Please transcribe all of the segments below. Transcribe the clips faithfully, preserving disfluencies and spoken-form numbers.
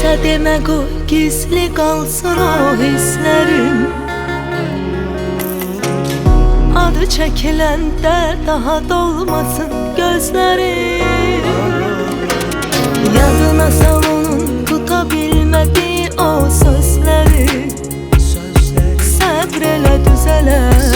keçə demə qoy, gizli qalsın o hisslərim. Adı çəkiləndə daha dolmasın gözlərim. Yadına sal onun tuta bilmədiyi o sözləri. Səbr elə düzələr,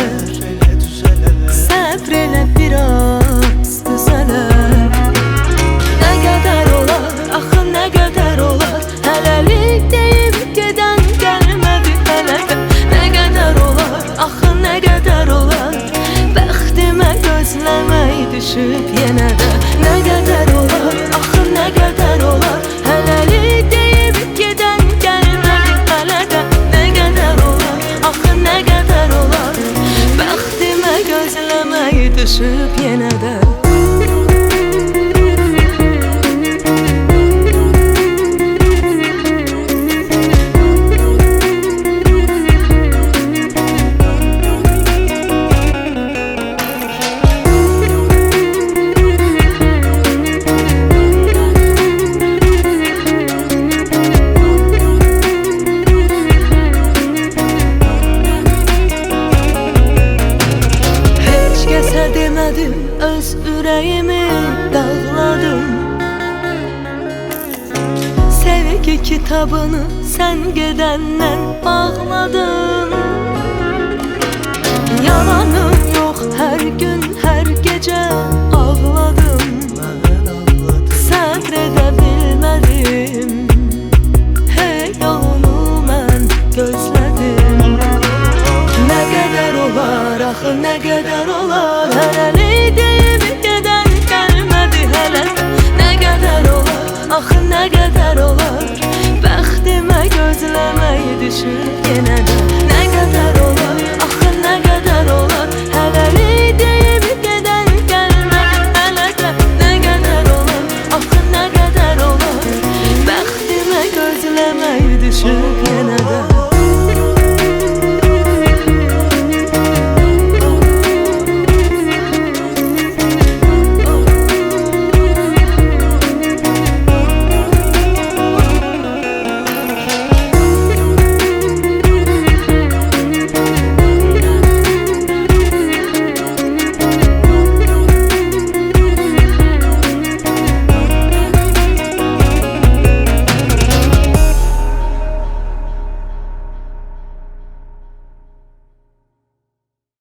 səbr elə biraz düzələr. Nə qədər olar, axı nə qədər olar, hələlik deyib gedən gəlmədi hələ də. Nə qədər olar, axı nə qədər olar, bəxtimə gözləmək düşüb yenə də. Nə qədər olar, axı nə qədər olar, hələlik deyib gedən gəlmədi hələ də. Nə qədər olar, axı nə qədər olar, bəxtimə gözləmək düşüb yenə də. Demədim, öz ürəyimi dağladım. Sevgi kitabını sən gedəndən bağladım. Yalanım yox, hər gün, hər gecə ağladım. Səbr edə bilmədim, hey yolunu mən gözlədim. Nə qədər olar, axı nə qədər olar, hələlik deyib gedən gəlmədi hələ. Nə qədər olar, axı nə qədər olar, bəxtimə gözləmək düşür yenə də. Nə qədər olar